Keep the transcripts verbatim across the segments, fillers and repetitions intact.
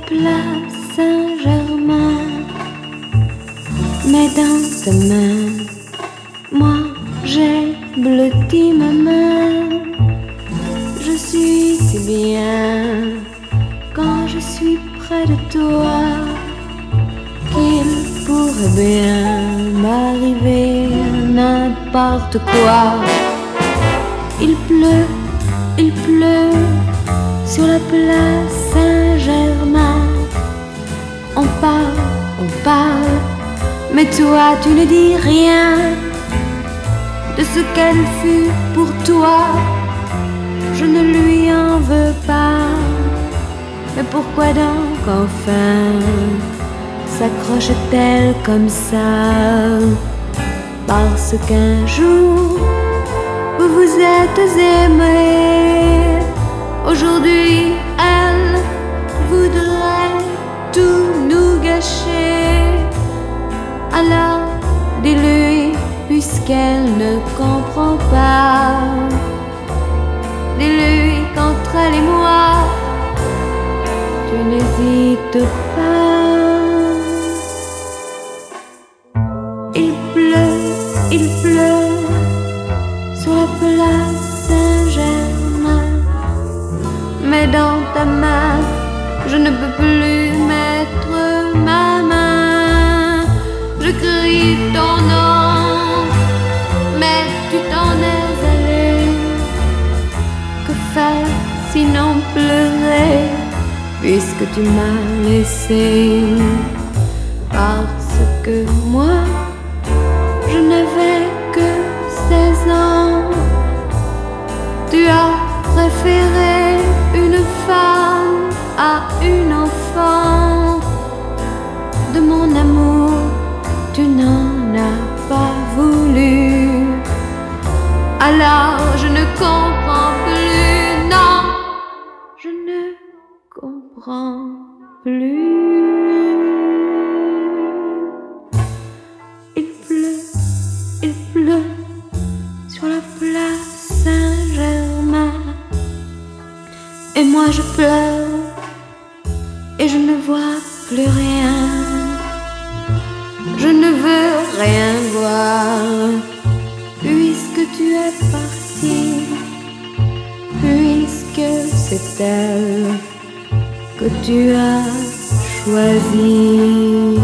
place Saint-Germain, mais dans ta main, moi j'ai blotti ma main. Je suis si bien quand je suis près de toi qu'il pourrait bien m'arriver n'importe quoi. Il pleut, il pleut sur la place Saint-Germain. On parle, on parle, mais toi tu ne dis rien de ce qu'elle fut pour toi. Je ne lui en veux pas, mais pourquoi donc enfin s'accroche-t-elle comme ça? Parce qu'un jour vous vous êtes aimés. Aujourd'hui elle voudrait tout nous gâcher. Alors dis-lui, puisqu'elle ne comprend pas, dis-lui qu'entre elle et moi tu n'hésites pas. Il pleut, il pleut sur la place Saint-Germain, mais dans ta main je ne peux plus mettre ma main. Je crie ton nom, mais tu t'en es allé. Que faire sinon pleurer, puisque tu m'as laissé? Parce que moi je n'avais que seize ans. Tu as préféré une femme à une enfant. De mon amour tu n'en as pas voulu. Alors je ne comprends plus, non, je ne comprends plus. Il pleut, il pleut sur la place Saint-Germain, et moi je pleure et je ne vois plus rien. Je ne veux rien voir, puisque tu es parti, puisque c'est elle que tu as choisie.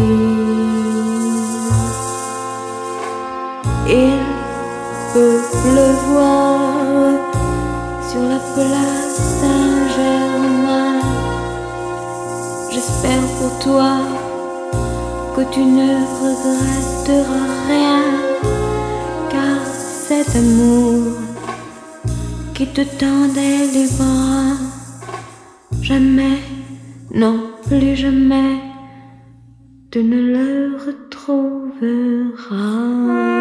Il peut pleuvoir sur la place Saint-Germain. J'espère pour toi que tu ne regretteras rien, car cet amour qui te tendait les bras, jamais, non plus jamais, tu ne le retrouveras.